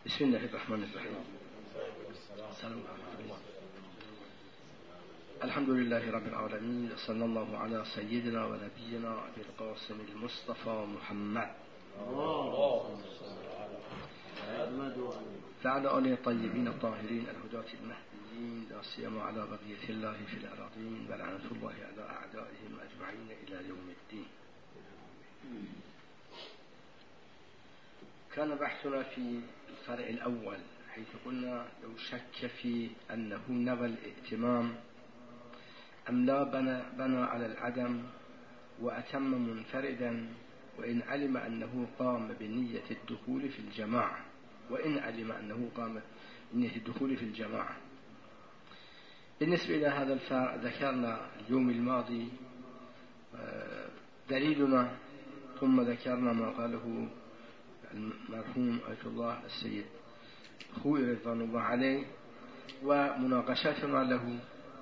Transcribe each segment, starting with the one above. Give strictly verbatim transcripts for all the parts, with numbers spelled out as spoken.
بسم الله الرحمن الرحيم. السلام عليكم. الحمد لله رب العالمين، صلى الله على سيدنا ونبينا أبي القاسم المصطفى محمد وعلى آله الطيبين الطاهرين الهداة المهديين، لا سيما على بقية الله في الأراضين، ولعنة الله على أعدائهم أجمعين إلى يوم الدين. كان بحثنا في الفرع الأول حيث قلنا لو شك في أنه نوى الائتمام أم لا بنى, بنى على العدم وأتم منفردا، وإن علم أنه قام بنية الدخول في الجماعة وإن علم أنه قام بنية الدخول في الجماعة. بالنسبة إلى هذا الفرع ذكرنا اليوم الماضي دليلنا، ثم ذكرنا ما قاله المرحوم آية الله السيد خوي رضوان الله عليه ومناقشتنا له،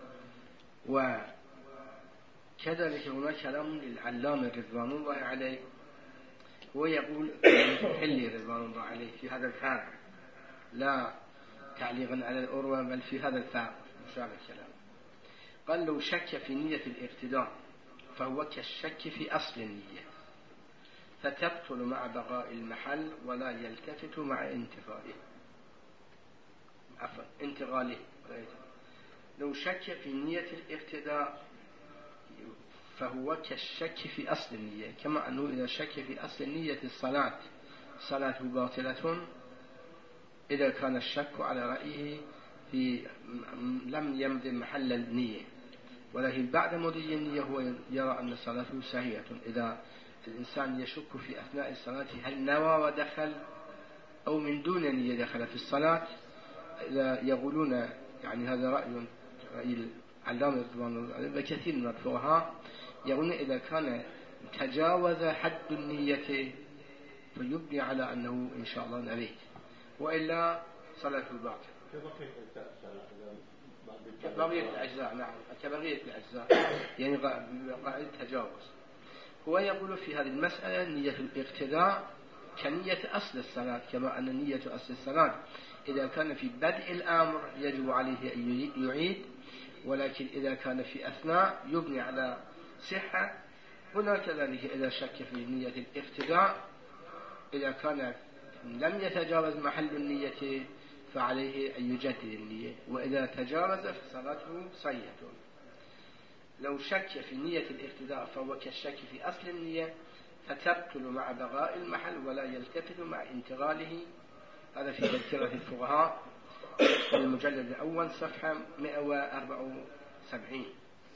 وكذلك هناك كلام للعلامة رضوان الله عليه، هو يقول حلي رضوان الله عليه في هذا الفرع، لا تعليقا على الأروى بل في هذا الفرع مشابه الكلام. قال لو شك في نية الاقتداء فهو كالشك في أصل النية، فتبطل مع بقاء المحل ولا يلتفت مع انتفائه عفوا انتقاله. لو شك في نية الاقتداء فهو كالشك في أصل النية، كما أنه إذا شك في أصل النية الصلاة صلاة باطلة إذا كان الشك على رأيه في لم يمضي محل النية، ولكن بعد مضي النية هو يرى أن صلاته صحيحة. إذا الإنسان يشك في أثناء الصلاة هل نوى ودخل أو من دون نية دخل في الصلاة، إذا يقولون يعني هذا رأي رأي العلامة رضوان الله عليه وكثير من الفقهاء يقولون إذا كان تجاوز حد النية فيبني على أنه إن شاء الله نويت، وإلا صلاة الباطل كبقية الأجزاء. نعم كبقية الأجزاء يعني قاعدة تجاوز. هو يقول في هذه المسألة نية الاقتداء كنية أصل الصلاة، كما أن نية أصل الصلاة إذا كان في بدء الأمر يجب عليه أن يعيد، ولكن إذا كان في أثناء يبني على صحة. هنا كذلك إذا شك في نية الاقتداء إذا كان لم يتجاوز محل النية فعليه أن يجدد النية، وإذا تجاوز فصلاته صحيحة. لو شك في نية الاقتداء فهو كالشك في أصل النية، فتبطل مع بقاء المحل ولا يلتفت مع انتقاله. هذا في تذكرة الفقهاء المجلد الأول صفحة مئة وأربعة وسبعين.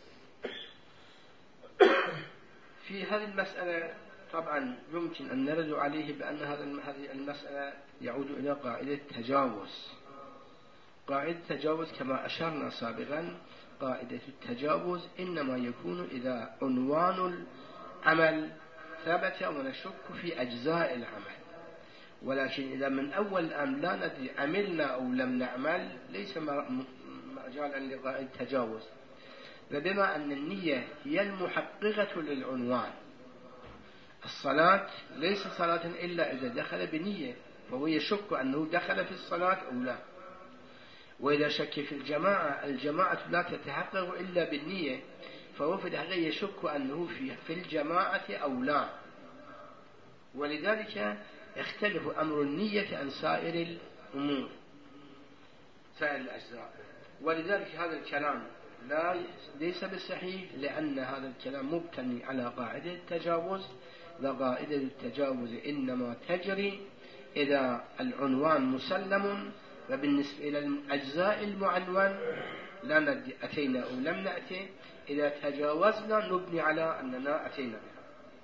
في هذه المسألة طبعا يمكن أن نرد عليه بأن هذه المسألة يعود إلى قاعدة تجاوز. قاعدة تجاوز كما أشرنا سابقا، قاعدة التجاوز إنما يكون إذا عنوان العمل ثبت ونشك في أجزاء العمل، ولكن إذا من أول الأمر لا ندري عملنا أو لم نعمل ليس مجالا لقاعدة التجاوز. وبما أن النية هي المحققة للعنوان، الصلاة ليس صلاة إلا إذا دخل بنية، وهو يشك أنه دخل في الصلاة أو لا. وإذا شك في الجماعة، الجماعة لا تتحقق إلا بالنية، فهو في الحقيقة يشك أنه في, في الجماعة أو لا. ولذلك يختلف أمر النية عن سائر الأمور سائر الأجزاء. ولذلك هذا الكلام لا ليس بالصحيح، لأن هذا الكلام مبتني على قاعدة التجاوز، وقاعدة التجاوز إنما تجري إذا العنوان مسلم، وبالنسبة إلى الأجزاء المعنون لا ندري أتينا أو لم نأتي، إذا تجاوزنا نبني على أننا أتينا بها.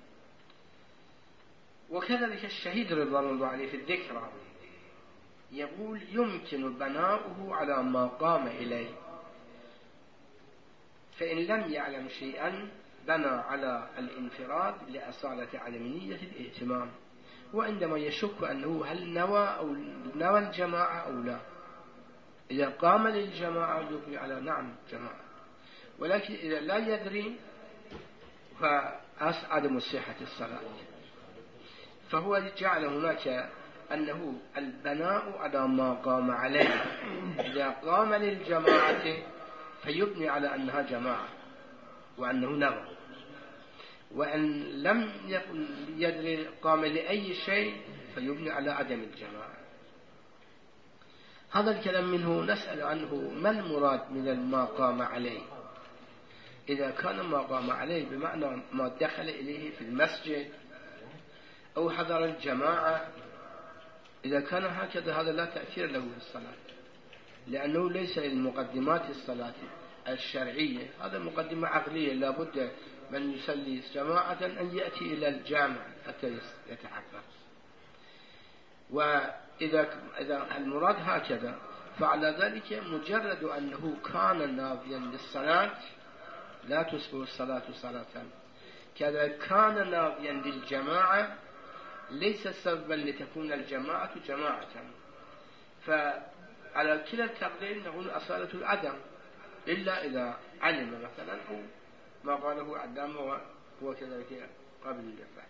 وكذلك الشهيد رضوان الله عليه في الذكرى يقول يمكن بناؤه على ما قام إليه، فإن لم يعلم شيئا بنى على الانفراد لأصالة عدم نية الائتمام، وعندما يشك أنه هل نوى أو نوى الجماعة أو لا، إذا قام للجماعة يبني على نعم جماعة، ولكن إذا لا يدري فعدم صحة الصلاة. فهو جعل هناك أنه البناء على ما قام عليه، إذا قام للجماعة فيبني على أنها جماعة وأنه نوى، وأن لم يكن يدري قام لأي شيء فيبني على عدم الجماعة. هذا الكلام منه نسأل عنه ما المراد من ما قام عليه؟ إذا كان ما قام عليه بمعنى ما دخل إليه في المسجد أو حضر الجماعة، إذا كان هكذا هذا لا تأثير له في الصلاة، لأنه ليس للمقدمات الصلاة الشرعية، هذا مقدمة عقلية، لابد من يصلي جماعة أن يأتي إلى الجامع حتى يتحقق. وإذا إذا المراد هكذا فعلى ذلك مجرد أنه كان ناويا للصلاة لا تسبه الصلاة صلاة، كذا كان ناويا للجماعة ليس سببا لتكون الجماعة جماعة. فعلى كلا التقدير نقول أصالة العدم، إلا إذا علم مثلا أو ما قاله عدام وهو كذلك قابل للفعل.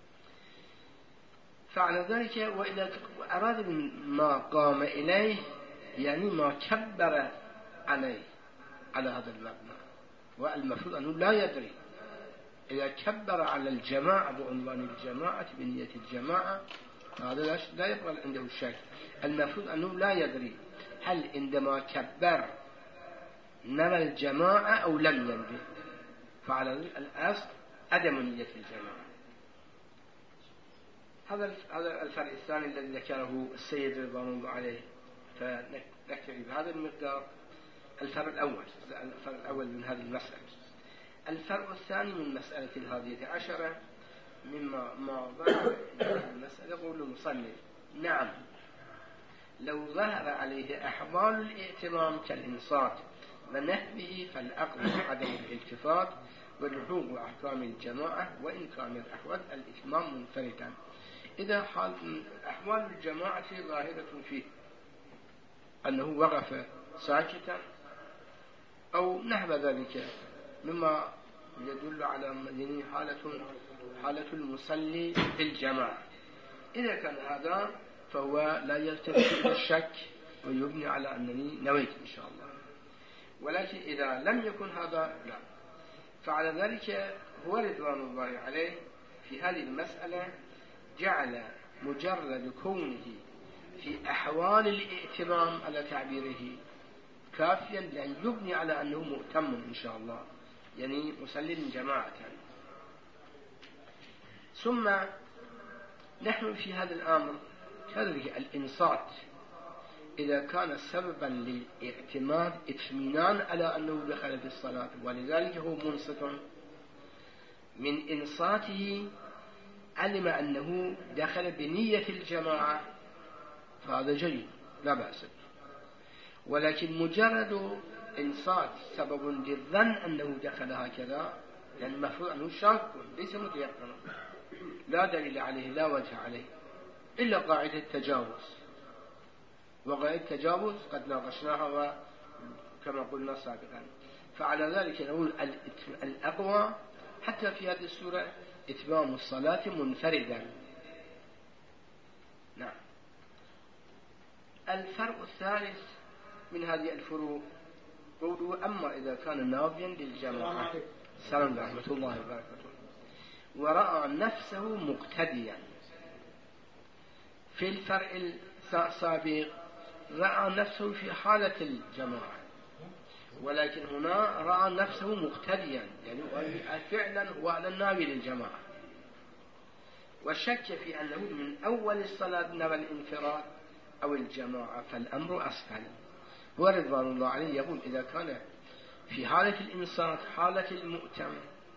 فعلى ذلك وإذا أراد ما قام إليه يعني ما كبر عليه على هذا المبنى، والمفروض أنه لا يدري إذا كبر على الجماعة بعنوان الجماعة بنية الجماعة هذا لا يقبل عنده الشك. المفروض أنه لا يدري هل عندما كبر نوى الجماعة أو لم ينوي، فعلى الأصل عدم نية الجماعة. هذا هذا الفرق الثاني الذي ذكره السيد رضوان الله عليه، فنكتفي بهذا المقدار. الفرق الأول الفرق الأول من هذه المسألة. الفرق الثاني من مسألة الهادية عشرة مما ما ظهر المسألة يقول المصنف: نعم لو ظهر عليه أحوال الائتمام كالإنصات ونحوه فالأقل عدم الالتفات ولحوق أحكام الجماعة وإن كان الأحوال الإتمام منفردا. إذا حال أحوال الجماعة ظاهرة فيه أنه وقف ساكتا أو نحو ذلك مما يدل على حالة حالة المصلي في الجماعة، إذا كان هذا فهو لا يلتفت إلى الشك ويبني على أنني نويت إن شاء الله. ولكن إذا لم يكن هذا لا، فعلى ذلك هو رضوان الله عليه في هذه المسألة جعل مجرد كونه في أحوال الائتمام على تعبيره كافيا لأن يبني على أنه مؤتم إن شاء الله، يعني مسلي جماعة. ثم نحن في هذا الأمر كذلك الإنصات إذا كان سببا للاعتماد اطمئنان على أنه دخل في الصلاة ولذلك هو منصت، من إنصاته علم أنه دخل بنية الجماعة فهذا جيد لا بأس به. ولكن مجرد إنصات سبب للظن أنه دخل هكذا يعني المفروض أنه شاك ليس متيقنا، لا دليل عليه لا وجه عليه إلا قاعدة التجاوز، وقاعدة التجاوز قد ناقشناها كما قلنا سابقا. فعلى ذلك نقول الأقوى حتى في هذه السورة إتمام الصلاة منفردا. نعم. الفرق الثالث من هذه الفروق قوله: أما إذا كان ناويا للجماعة سلام ورحمة الله وبركاته ورأى نفسه مقتديا. في الفرق السابق رأى نفسه في حالة الجماعة، ولكن هنا رأى نفسه مقتديا يعني فعلا هو على الناوي للجماعة، وشك في أنه من أول الصلاة نوى الانفراد أو الجماعة فالأمر أسهل. ورضوان الله عليه يقول: إذا كان في حالة الإنصات حالة المؤتم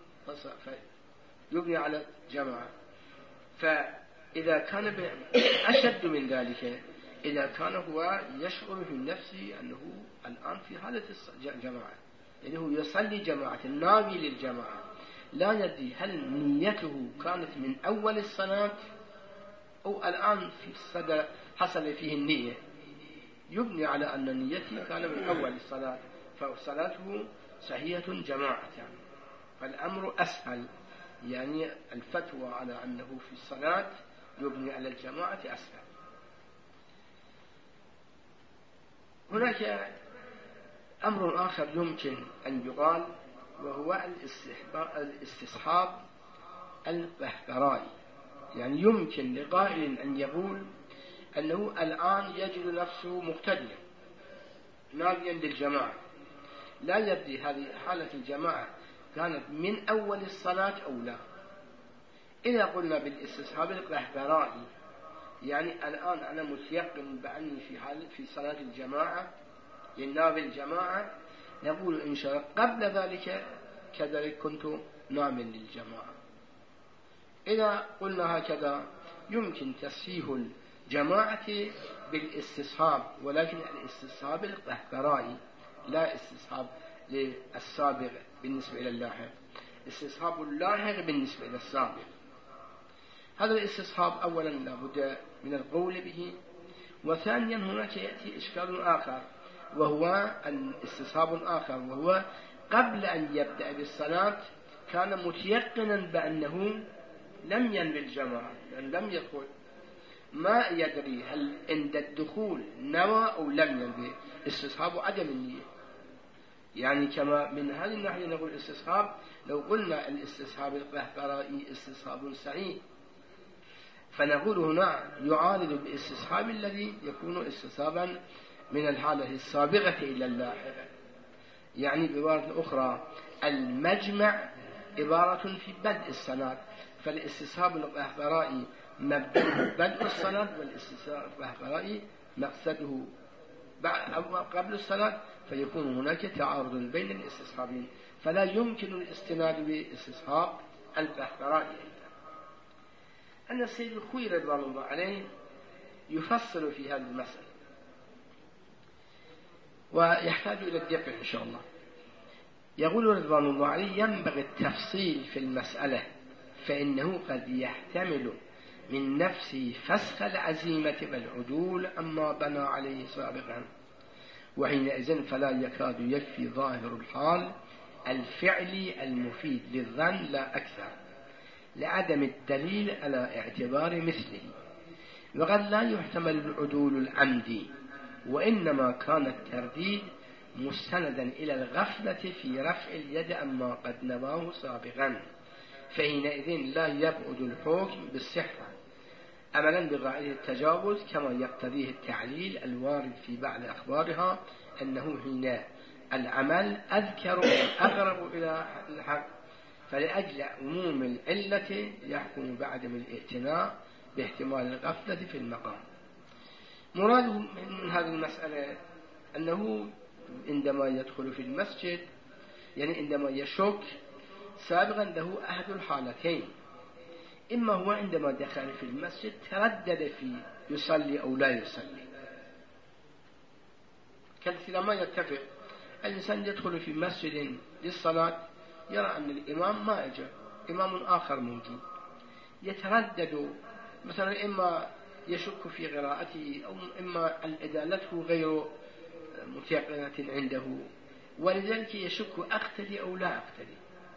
فيبني على جماعة، فإذا كان أشد من ذلك إذا كان هو يشعر في نفسه أنه الآن في حالة الجماعة يعني هو يصلي جماعة الناوي للجماعة، لا ندري هل نيته كانت من أول الصلاة أو الآن في الصدى حصل فيه النية، يبني على أن نيته كان من أول الصلاة فصلاته صحيحة جماعة، فالأمر أسهل، يعني الفتوى على أنه في الصلاة يبني على الجماعة أسهل. هناك أمر آخر يمكن أن يقال، وهو الاستصحاب القهقرائي. يعني يمكن لقائل أن يقول أنه الآن يجد نفسه مقتديا ناويا للجماعة، لا يدري هذه حالة الجماعة كانت من أول الصلاة أو لا. إذا قلنا بالاستصحاب القهقرائي يعني الآن أنا متيقن بأني في حال في صلاة الجماعة للناوي الجماعة، نقول إن شاء الله قبل ذلك كذلك كنت ناويا للجماعة. إذا قلنا هكذا يمكن تصحيح الجماعة بالاستصحاب، ولكن الاستصحاب القهقرائي لا استصحاب للسابق بالنسبة إلى اللاحق، استصحاب اللاحق بالنسبة إلى السابق. هذا الاستصحاب أولا لا بد من القول به. وثانيا هناك يأتي إشكال آخر، وهو الاستصحاب آخر، وهو قبل أن يبدأ بالصلاة كان متيقنا بأنه لم ينوي الجماعة، لأن لم يدخل، ما يدري هل عند الدخول نوى أو لم ينوي، استصحاب عدم النية. يعني كما من هذه الناحية نقول استصحاب، لو قلنا الاستصحاب القهقرائي استصحاب صحيح فنقول هنا يعارض الاستصحاب الذي يكون استصحابا من الحالة السابقة إلى اللاحقة. يعني بعبارة أخرى المجمع عبارة في بدء الصلاة، فالاستصحاب القهقرائي مبدأه بدء الصلاة، والاستصحاب القهقرائي مقصده قبل الصلاة، فيكون هناك تعارض بين الاستصحابين، فلا يمكن الاستناد باستصحاب القهقرائي. أن السيد الخوئي رضوان الله عليه يفصل في هذه المسألة ويحتاج إلى الدقة إن شاء الله. يقول رضوان الله عليه ينبغي التفصيل في المسألة، فإنه قد يحتمل من نفسه فسخ العزيمة والعدول أما بنى عليه سابقا، وحينئذ فلا يكاد يكفي ظاهر الحال الفعلي المفيد للظن لا أكثر، لعدم الدليل على اعتبار مثله. وقد لا يحتمل العدول العمدي، وإنما كان الترديد مستندا إلى الغفلة في رفع اليد أما قد نواه سابقا، فحينئذ لا يبعد الحكم بالصحة أملا بقاعدة التجاوز، كما يقتضيه التعليل الوارد في بعض أخبارها أنه حين العمل أذكر وأقرب إلى الحق، فلأجل عموم العلة يحكم بعدم الاعتناء باحتمال الغفلة في المقام. مراده من هذه المسألة أنه عندما يدخل في المسجد، يعني عندما يشك سابقا له أحد الحالتين، إما هو عندما دخل في المسجد تردد في يصلي أو لا يصلي، كالثيرا ما يتفق الإنسان يدخل في مسجد للصلاة يرى أن الإمام ما أجى، إمام آخر موجود، يتردد مثلا إما يشك في قراءته أو إما أدالته غير متيقنة عنده، ولذلك يشك أقتدي أو لا أقتدي.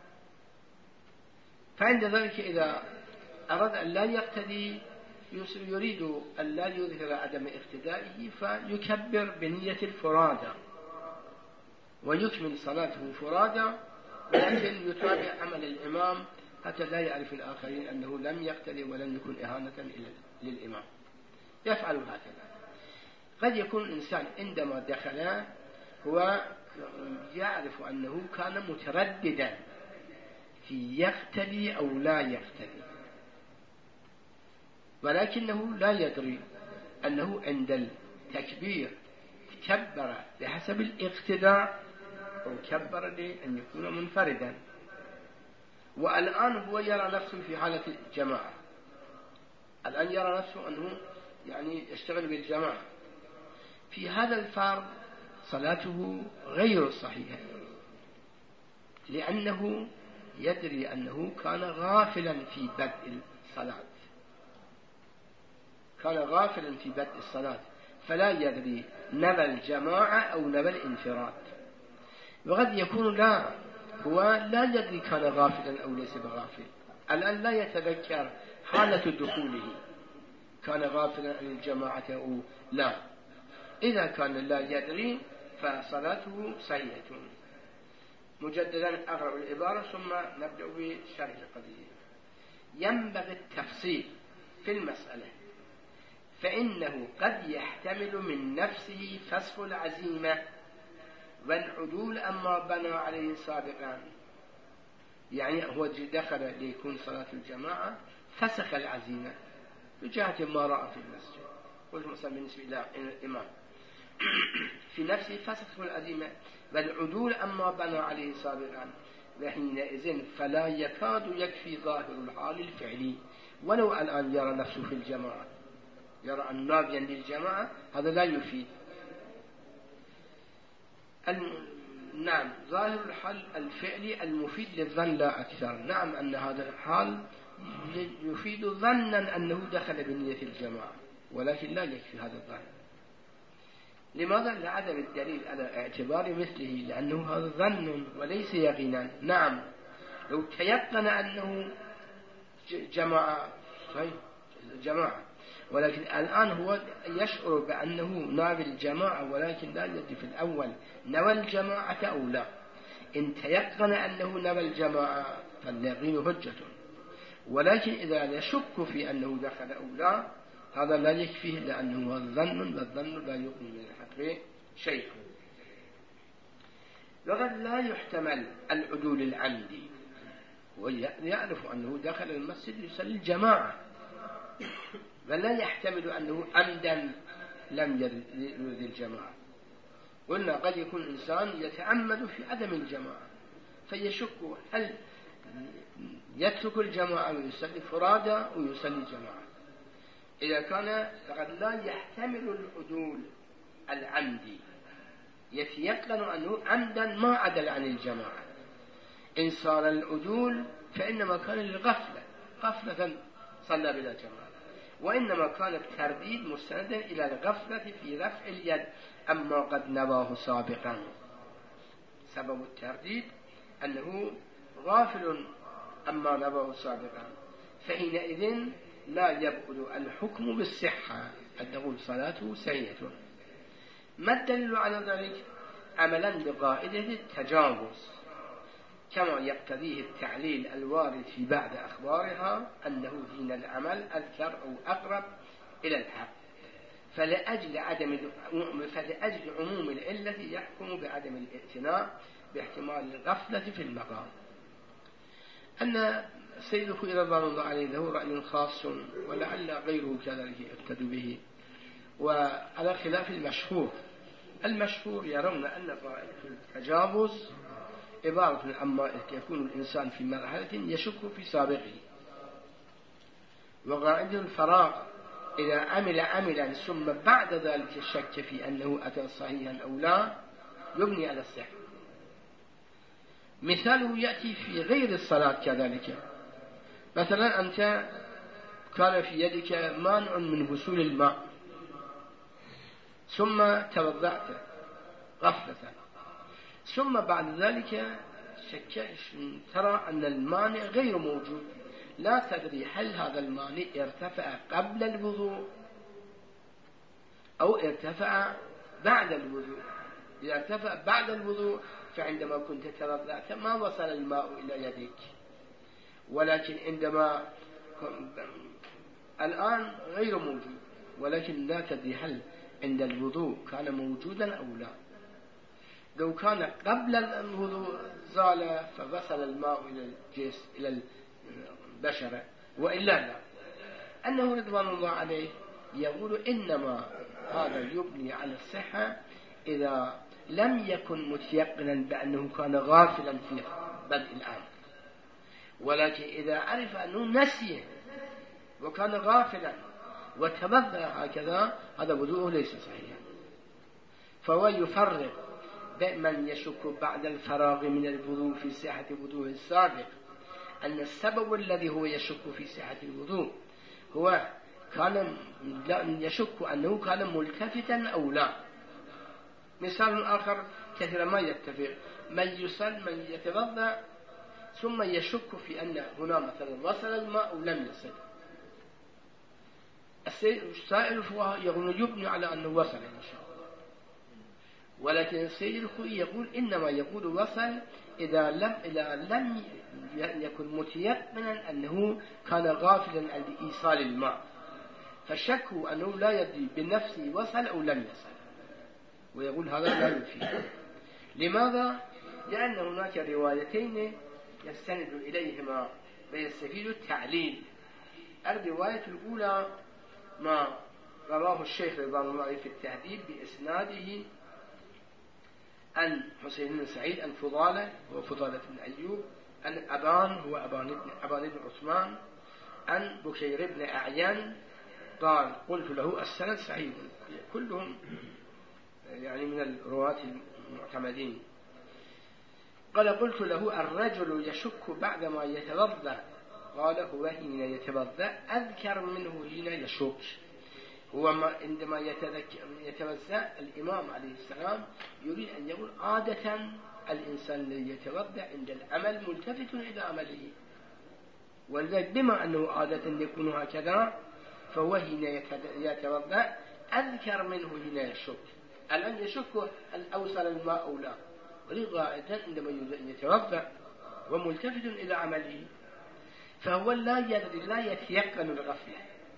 فعند ذلك إذا أراد أن لا يقتدي يريد أن لا يظهر عدم اقتدائه فيكبر بنية الفرادى ويكمل صلاته فرادى، ولكن يتابع عمل الإمام حتى لا يعرف الآخرين أنه لم يقتدي ولم يكن إهانة للإمام. يفعل هكذا. قد يكون الإنسان عندما دخل هو يعرف أنه كان مترددا في يقتدي أو لا يقتدي، ولكنه لا يدري أنه عند التكبير كبر بحسب الاقتداء أو كبر لأن يكون منفردا، والآن هو يرى نفسه في حالة الجماعة، الآن يرى نفسه أنه يعني يشتغل بالجماعة. في هذا الفرض صلاته غير صحيحة، لأنه يدري أنه كان غافلا في بدء الصلاة، كان غافلا في بدء الصلاة فلا يدري نبى الجماعة أو نبى الانفراد. وقد يكون لا هو لا يدري كان غافلا أو ليس بغافل، الآن لا يتذكر حالة دخوله كان غافلا عن الجماعة أو لا، إذا كان لا يدري فصلاته صحيحة. مجددا أقرأ العبارة ثم نبدأ بشرح القضية. ينبغي التفصيل في المسألة، فإنه قد يحتمل من نفسه فسخ العزيمة والعدول أما بنى عليه سابقا. يعني هو دخل ليكون صلاة الجماعة فسخ العزيمة بجهة ما رأى في المسجد، قلت مثلا بالنسبة إلى الإمام في نفسه فسخ العزيمة والعدول أما بنى عليه سابقا، وحينئذ فلا يكاد يكفي ظاهر الحال الفعلي ولو الآن يرى نفسه في الجماعة، يرى أن نابيا للجماعة، هذا لا يفيد. نعم ظاهر الحال الفعلي المفيد للظن لا أكثر. نعم أن هذا الحال يفيد ظنا أنه دخل بنية الجماعة، ولكن لا يكفي هذا الظن. لماذا؟ لعدم الدليل على اعتبار مثله، لأنه هذا ظن وليس يقينا. نعم لو تيقن أنه جماعة صحيح جماعة، ولكن الآن هو يشعر بأنه ناوي الجماعة، ولكن لا يدري في الأول نوى الجماعة أو لا. إن تيقن أنه نوى الجماعة فاليقين حجة، ولكن إذا يشك في أنه دخل أو لا هذا لا يكفيه، لأنه ظن والظن لا يغني من الحق شيء. وقد لا يحتمل العدول العمدي، ويعرف أنه دخل المسجد يصلي الجماعة، ولا يحتمل أنه عمدا لم يرد الجماعة. قلنا قد يكون إنسان يتعمد في عدم الجماعة فيشك هل يترك الجماعة ويصلي فرادى ويصلي جماعة. إذا كان فقد لا يحتمل العدول العمدي، يتيقن أنه عمدا ما عدل عن الجماعة. إن صار العدول فإنما كان للغفلة، غفلة صلى بلا جماعة، وإنما كان الترديد مستندا إلى الغفلة في رفع اليد أما قد نواه سابقا. سبب الترديد أنه غافل أما نواه سابقا، فحينئذ لا يبعد الحكم بالصحة أن نقول صلاته سيئة. ما الدليل على ذلك؟ عملا بقاعدة التجاوز، كما يقتضيه التعليل الوارد في بعض أخبارها أنه دين العمل أذكر أو أقرب إلى الحق، فلأجل, عدم فلأجل عموم العلة يحكم بعدم الاعتناء باحتمال الغفلة في المقام. أن السيد الخوئي رضوان الله عليه له رأي خاص، ولعل غيره كذلك يقتدوا به، وعلى خلاف المشهور. المشهور يرون أن قاعدة التجاوز عبارة عما يكون الإنسان في مرحلة يشك في سابقه، وقاعدة الفراغ إذا عمل عملا ثم بعد ذلك الشك في أنه أتى صحيحا أو لا يبني على الصحة. مثاله يأتي في غير الصلاة كذلك. مثلا أنت كان في يدك مانع من وصول الماء ثم توضأت غفلة، ثم بعد ذلك شك ترى أن المانع غير موجود، لا تدري هل هذا المانع ارتفع قبل الوضوء أو ارتفع بعد الوضوء. إذا ارتفع بعد الوضوء فعندما كنت توضأت ما وصل الماء إلى يديك، ولكن عندما الآن غير موجود، ولكن لا تدري هل عند الوضوء كان موجودا أو لا. لو كان قبل الوضوء زال فوصل الماء إلى الجسم إلى البشرة، وإلا لا. أنه رضوان الله عليه يقول إنما هذا يبني على الصحة إذا لم يكن متيقنا بأنه كان غافلا في بدء الأمر، ولكن إذا عرف أنه نسي وكان غافلا وتبذر هكذا هذا وضوءه ليس صحيحا. فهو يفرق من يشك بعد الفراغ من الوضوء في صحة وضوءه السابق، أن السبب الذي هو يشك في صحة الوضوء هو كان يشك أنه كان ملتفتا أو لا. مثال آخر كثيرا ما يتفق، من يصل من يتوضأ ثم يشك في أن هنا مثلا وصل الماء أو لم يصل. السائل الفقهاء يقول يبني على أنه وصل إن شاء الله، ولكن السيد الخوئي يقول إنما يقول وصل إذا لم, إذا لم يكن متيقنا أنه كان غافلا عن إيصال الماء، فالشك أنه لا يدري بنفسه وصل أو لم يصل، ويقول هذا لا يفيد. لماذا؟ لأن هناك روايتين يستند إليهما ويستفيد التعليل. الرواية الأولى ما رواه الشيخ رضوان الله في التهذيب بإسناده عن حسين بن سعيد عن فضالة هو فضالة بن أيوب، عن أبان هو أبان بن, أبان بن عثمان، عن بكير بن أعين قال قلت له السند صحيح، كلهم يعني من الرواة المعتمدين. قال قلت له الرجل يشك بعدما يتوضأ، قال هو حين يتوضأ أذكر منه حين يشك. هو عندما يتوضأ الإمام عليه السلام يريد أن يقول عادة الإنسان الذي يتوضأ عند العمل ملتفت إلى عمله، ولذلك بما أنه عادة يكون هكذا فهو حين يتوضأ أذكر منه حين يشك. الآن يشك هل أوصل الماء أو لا، ولغاية عندما يتوضأ وملتفت إلى عمله فهو لا يدري لا يتيقن الغفلة،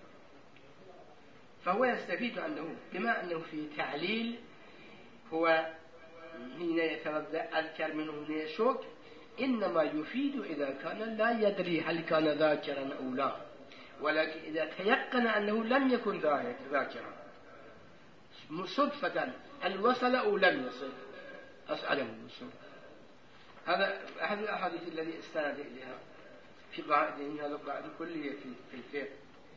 فهو يستفيد أنه بما أنه في تعليل هو حين يتوضأ أذكر منه حين يشك، إنما يفيد إذا كان لا يدري هل كان ذاكرا أو لا، ولكن إذا تيقن أنه لم يكن ذاكرا صدفة هل وصل أو لم يصل أسأله الوصول. هذا أحد الأحاديث الذي استند إليها في قاعدة، هذا القاعدة كلية في الفقه.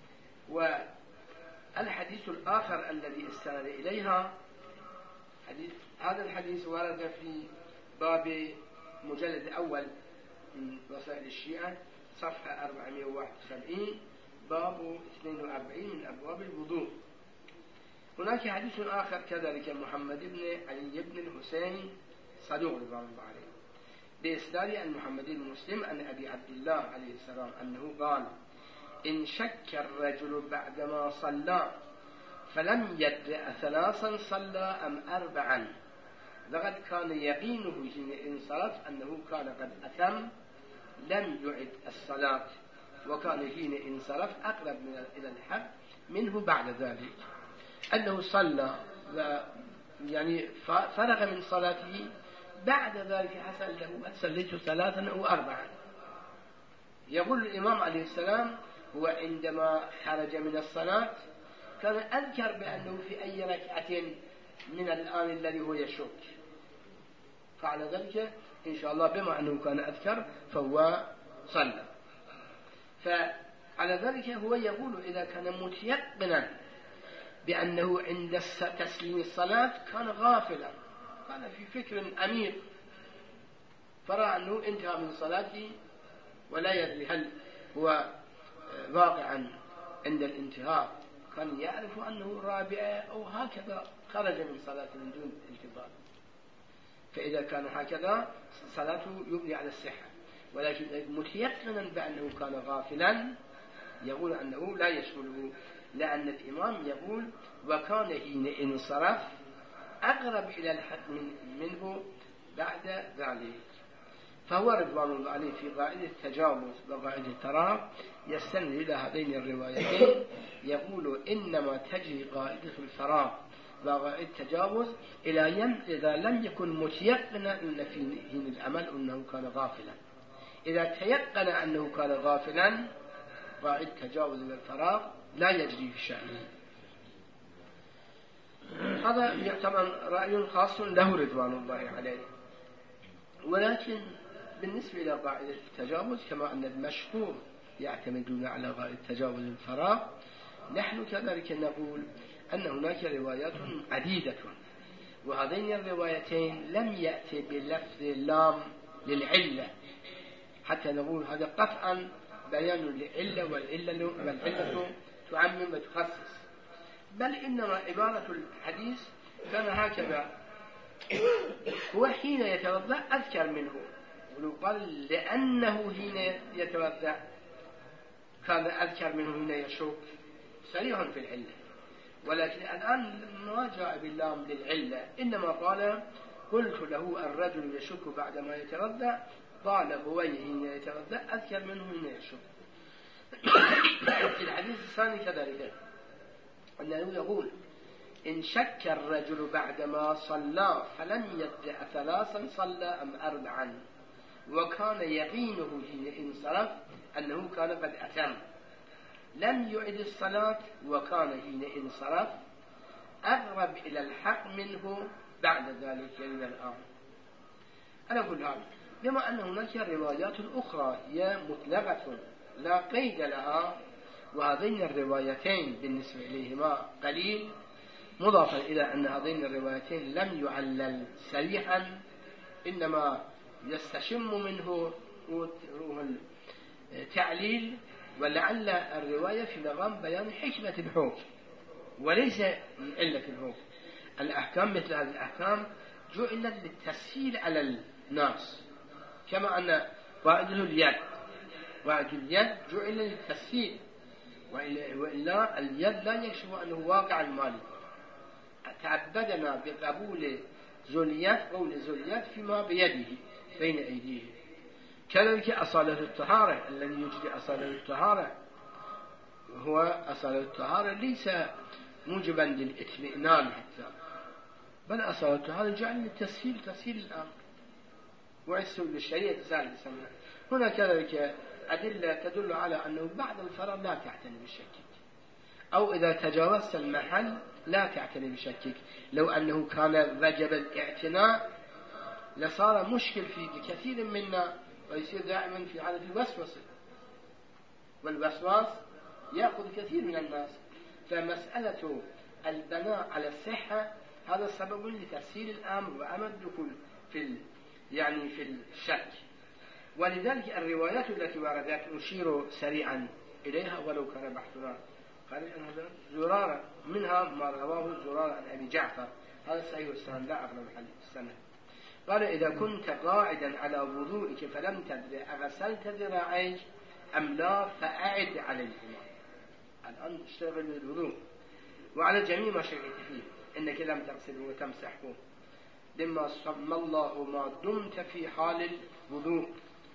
والحديث الآخر الذي استند إليها حديث، هذا الحديث ورد في باب مجلد أول من وسائل الشيعة صفحة أربعمائة وواحد وسبعين باب اثنين وأربعين من أبواب الوضوء. هناك حديث آخر كذلك محمد بن علي بن الحسين صدوق رضوان الله عليه بإسناد عن محمد بن مسلم عن أبي عبد الله عليه السلام أنه قال إن شك الرجل بعدما صلى فلم يدري ثلاثا صلى أم أربعا لقد كان يقينه حين انصرف أنه كان قد أتم لم يعد الصلاة، وكان حين انصرف أقرب من إلى الحق منه بعد ذلك، أنه صلى يعني فرغ من صلاته بعد ذلك حصل له صليت ثلاثا أو أربعا. يقول الإمام عليه السلام هو عندما خرج من الصلاة كان أذكر بأنه في أي ركعة من الآن الذي هو يشك، فعلى ذلك إن شاء الله بما أنه كان أذكر فهو صلى. فعلى ذلك هو يقول إذا كان متيقنا بأنه عند تسليم الصلاة كان غافلا، كان في فكر عميق فرأى أنه انتهى من صلاته ولا يدري هل هو واقعا عند الانتهاء، كان يعرف أنه رابع أو هكذا خرج من صلاة من دون التفات، فإذا كان هكذا صلاته يبني على الصحة. ولكن متيقنا بأنه كان غافلا يقول أنه لا يشمله، لأن الإمام يقول وكان حين انصرف أقرب إلى الحد من منه بعد ذلك. فهو رضوان الله عليه في قاعدة التجاوز وقاعدة التراف يستند إلى هذين الروايتين، يقول إنما تجري قاعدة الفراغ وقاعدة التجاوز إلى يم إذا لم يكن متيقنا أن في حين العمل أنه كان غافلا. إذا تيقن أنه كان غافلا قاعدة التجاوز والفراغ لا يجري في شأنه. هذا يعتبر رأي خاص له رضوان الله عليه. ولكن بالنسبة إلى قاعدة التجاوز كما أن المشهور يعتمدون على قاعدة التجاوز الفراغ، نحن كذلك نقول أن هناك روايات عديدة، وهذين الروايتين لم يأتي بلفظ اللام للعلة حتى نقول هذا قطعا بيان للعلة والعلة, والعلة تعمم وتخصص، بل إنما عبارة الحديث كان هكذا هو حين يتوضأ أذكر منه، ولو قال لأنه حين يتوضأ كان أذكر منه حين يشك صريح في العلة. ولكن الآن ما جاء باللام للعلة، إنما قال قلت له الرجل يشك بعدما يتردى، قال هويه حين يتردى أذكر منه حين يشك. في الحديث الثاني كذلك أنه يقول إن شك الرجل بعدما صلى فلم يدع ثلاثا صلى أم أربعا وكان يقينه حين انصرف أنه كان قد أتم، لم يعد الصلاة وكان حين انصرف أقرب إلى الحق منه بعد ذلك من الآن. أنا أقول هذا بما أن هناك روايات أخرى هي مطلقة لا قيد لها، وهذين الروايتين بالنسبة إليهما قليل، مضافا إلى أن هذين الروايتين لم يعلل سريحا، إنما يستشم منه روح التعليل، ولعل الرواية في مقام بيان حكمة الحكم وليس من علة الحكم. الأحكام مثل هذه الأحكام جعلت للتسهيل على الناس، كما أن قاعدة اليد قاعدة اليد جعل للتسهيل، وإلا اليد لا يكشف أنه واقع المالك. تعبدنا بقبول زليات قول زليات فيما بيده بين أيديه. كذلك أصالة الطهارة، الذي يوجد أصالة الطهارة هو أصالة الطهارة ليس موجبا للإطمئنان حتى، بل أصالة الطهارة جعل للتسهيل تسهيل الأمر ويسهل للشريعة تسهل السماء. هنا كذلك أدلة تدل على أنه بعد الفرض لا تعتني بشكك، أو إذا تجاوزت المحل لا تعتني بشكك. لو أنه كان وجب الاعتناء لصار مشكل في كثير منا ويصير دائما في حالة الوسوسة، والوسواس يأخذ كثير من الناس. فمسألة البناء على الصحة هذا سبب لتسهيل الأمر وعدم الدخول في ال... يعني في الشك. ولذلك الروايات التي وردت نشير سريعا إليها ولو كان بحثنا. قال أن زرارة منها ما رواه زرارة عن أبي جعفر، هذا صحيح السند لا أغلب السند. قال إذا كنت قاعدا على وضوئك فلم تدري أغسلت ذراعيك أم لا فأعد عليهما. الآن اشتغل بالوضوء وعلى جميع ما شكيت فيه، إنك لم تغسله وتمسحه لما سمى الله ما دمت في حال الوضوء.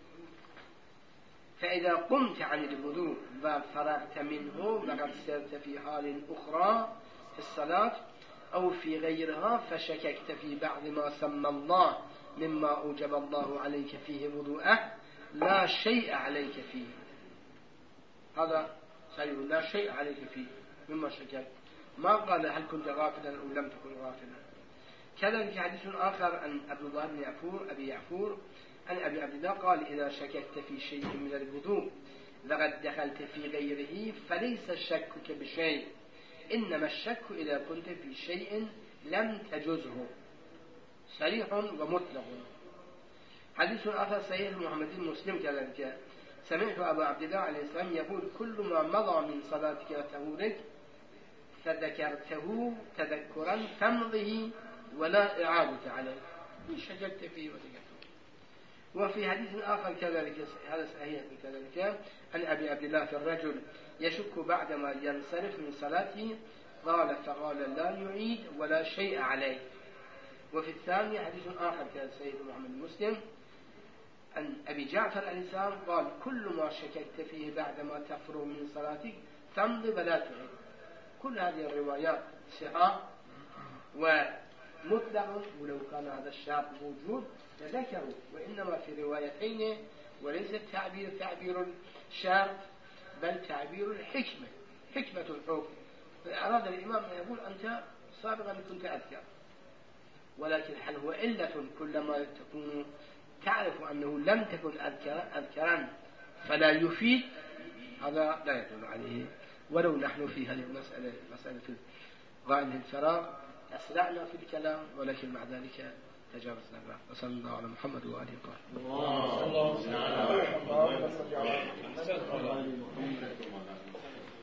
فإذا قمت عن الوضوء وفرغت منه وقد سرت في حال أخرى في الصلاة أو في غيرها فشككت في بعض ما سمى الله مما أوجب الله عليك فيه وضوءه لا شيء عليك فيه. هذا سيقول لا شيء عليك فيه مما شككت، ما قال هل كنت غافلا أو لم تكن غافلا. كذلك حديث آخر عن عبد الله بن يعفور أبي يعفور عن أبي عبد الله قال إذا شككت في شيء من الوضوء لقد دخلت في غيره فليس شكك بشيء، إنما الشك إذا كنت في شيء لم تجزه، صريح ومطلق. حديث آخر صحيح محمد مسلم كذلك سمعت أبا عبد الله عليه السلام يقول كل ما مضى من صلاتك وتهورك فذكرته تذكرا فامضه ولا إعادة عليه، شككت فيه وذكرته. وفي حديث آخر كذلك هذا صحيح كذلك عن أبي عبد الله في الرجل يشك بعدما ينصرف من صلاته قال فقال لا يعيد ولا شيء عليه. وفي الثاني حديث آخر كان سيد محمد مسلم عن أبي جعفر الإنسان قال كل ما شككت فيه بعدما تفرغ من صلاتك تمضي ولا تعيد. كل هذه الروايات صحاح ومطلق، ولو كان هذا الشرط موجود لذكروا، وإنما في روايتين وليس التعبير تعبير الشرط بل تعبير الحكمة، حكمة الحكم. فأراد الإمام أن يقول أنت سابقا كنت أذكر، ولكن هل هو علة كلما تكون تعرف أنه لم تكن أذكرا فلا يفيد؟ هذا لا يدل عليه. ولو نحن في هذه المسألة مسألة غائب الفراغ أسرعنا في الكلام، ولكن مع ذلك تجاوزنا معه. وصلى الله على محمد وآله وصحبه.